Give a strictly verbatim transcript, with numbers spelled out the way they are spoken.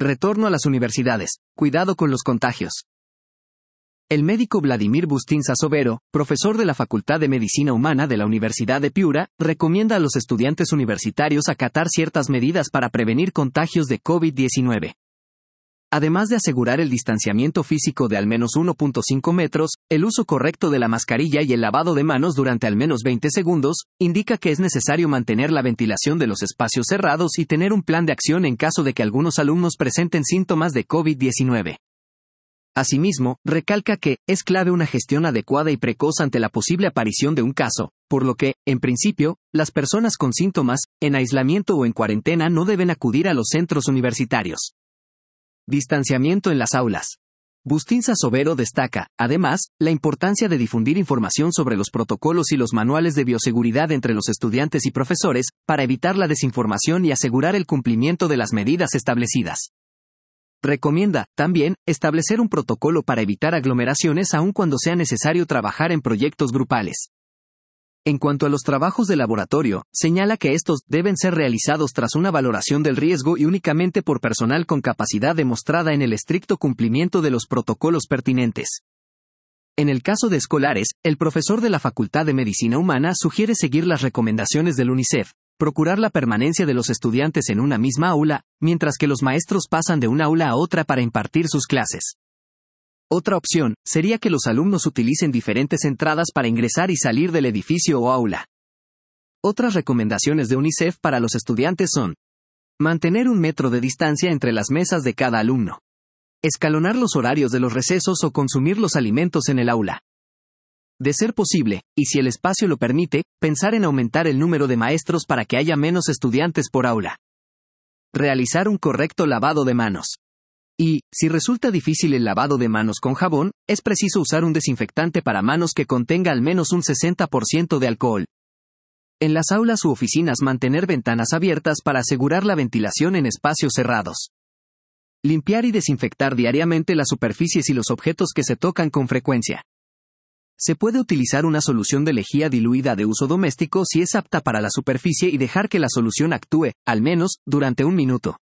Retorno a las universidades. Cuidado con los contagios. El médico Vladimir Bustinza-Sobero, profesor de la Facultad de Medicina Humana de la Universidad de Piura, recomienda a los estudiantes universitarios acatar ciertas medidas para prevenir contagios de COVID diecinueve. Además de asegurar el distanciamiento físico de al menos uno punto cinco metros, el uso correcto de la mascarilla y el lavado de manos durante al menos veinte segundos, indica que es necesario mantener la ventilación de los espacios cerrados y tener un plan de acción en caso de que algunos alumnos presenten síntomas de COVID diecinueve. Asimismo, recalca que es clave una gestión adecuada y precoz ante la posible aparición de un caso, por lo que, en principio, las personas con síntomas, en aislamiento o en cuarentena no deben acudir a los centros universitarios. Distanciamiento en las aulas. Bustinza-Sobero destaca, además, la importancia de difundir información sobre los protocolos y los manuales de bioseguridad entre los estudiantes y profesores, para evitar la desinformación y asegurar el cumplimiento de las medidas establecidas. Recomienda, también, establecer un protocolo para evitar aglomeraciones aun cuando sea necesario trabajar en proyectos grupales. En cuanto a los trabajos de laboratorio, señala que estos deben ser realizados tras una valoración del riesgo y únicamente por personal con capacidad demostrada en el estricto cumplimiento de los protocolos pertinentes. En el caso de escolares, el profesor de la Facultad de Medicina Humana sugiere seguir las recomendaciones del UNICEF, procurar la permanencia de los estudiantes en una misma aula, mientras que los maestros pasan de una aula a otra para impartir sus clases. Otra opción sería que los alumnos utilicen diferentes entradas para ingresar y salir del edificio o aula. Otras recomendaciones de UNICEF para los estudiantes son: mantener un metro de distancia entre las mesas de cada alumno, escalonar los horarios de los recesos o consumir los alimentos en el aula. De ser posible, y si el espacio lo permite, pensar en aumentar el número de maestros para que haya menos estudiantes por aula. Realizar un correcto lavado de manos. Y, si resulta difícil el lavado de manos con jabón, es preciso usar un desinfectante para manos que contenga al menos un sesenta por ciento de alcohol. En las aulas u oficinas mantener ventanas abiertas para asegurar la ventilación en espacios cerrados. Limpiar y desinfectar diariamente las superficies y los objetos que se tocan con frecuencia. Se puede utilizar una solución de lejía diluida de uso doméstico si es apta para la superficie y dejar que la solución actúe, al menos, durante un minuto.